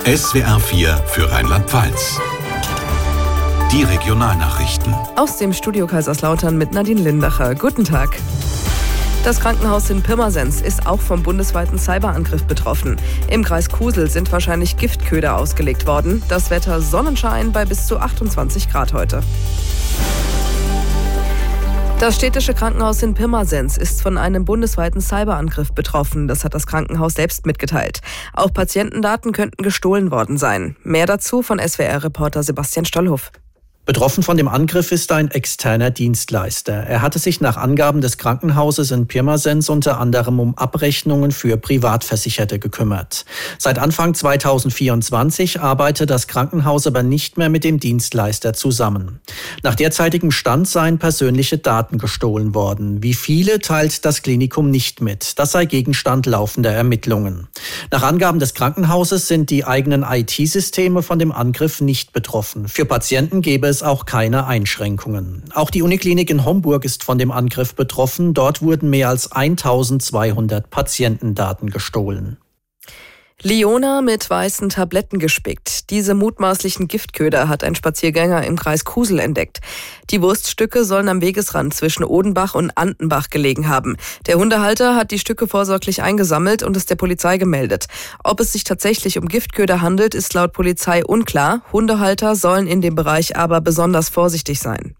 SWR 4 für Rheinland-Pfalz. Die Regionalnachrichten. Aus dem Studio Kaiserslautern mit Nadine Lindacher. Guten Tag. Das Krankenhaus in Pirmasens ist auch vom bundesweiten Cyberangriff betroffen. Im Kreis Kusel sind wahrscheinlich Giftköder ausgelegt worden. Das Wetter Sonnenschein bei bis zu 28 Grad heute. Das städtische Krankenhaus in Pirmasens ist von einem bundesweiten Cyberangriff betroffen. Das hat das Krankenhaus selbst mitgeteilt. Auch Patientendaten könnten gestohlen worden sein. Mehr dazu von SWR-Reporter Sebastian Stollhoff. Betroffen von dem Angriff ist ein externer Dienstleister. Er hatte sich nach Angaben des Krankenhauses in Pirmasens unter anderem um Abrechnungen für Privatversicherte gekümmert. Seit Anfang 2024 arbeitet das Krankenhaus aber nicht mehr mit dem Dienstleister zusammen. Nach derzeitigem Stand seien persönliche Daten gestohlen worden. Wie viele, teilt das Klinikum nicht mit. Das sei Gegenstand laufender Ermittlungen. Nach Angaben des Krankenhauses sind die eigenen IT-Systeme von dem Angriff nicht betroffen. Für Patienten gäbe es auch keine Einschränkungen. Auch die Uniklinik in Homburg ist von dem Angriff betroffen. Dort wurden mehr als 1200 Patientendaten gestohlen. Liona mit weißen Tabletten gespickt. Diese mutmaßlichen Giftköder hat ein Spaziergänger im Kreis Kusel entdeckt. Die Wurststücke sollen am Wegesrand zwischen Odenbach und Andenbach gelegen haben. Der Hundehalter hat die Stücke vorsorglich eingesammelt und es der Polizei gemeldet. Ob es sich tatsächlich um Giftköder handelt, ist laut Polizei unklar. Hundehalter sollen in dem Bereich aber besonders vorsichtig sein.